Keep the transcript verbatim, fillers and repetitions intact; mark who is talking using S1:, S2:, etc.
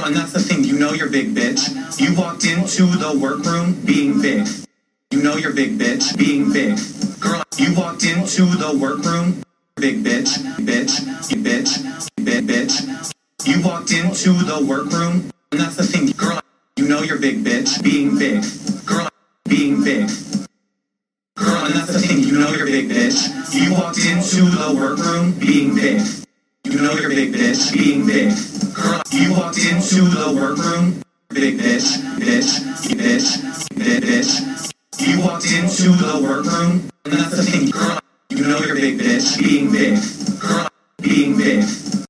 S1: Girl, and that's the thing, you know you're big, bitch. You walked into the workroom being big. You know you're big, bitch, being big. Girl, you walked into the workroom, big bitch, bitch, you bitch, big bitch. You walked into the workroom, and that's the thing, girl, you know you're big, bitch, being big. Girl, being big. Girl, and that's the thing, you know you're big, bitch. You walked into the workroom being big. You know you're big, bitch, being big. Girl, you walked into the workroom, big bitch, bitch, bitch, big bitch. You walked into the workroom, and that's the thing, girl, you know you're big, bitch, being big. Girl, being big.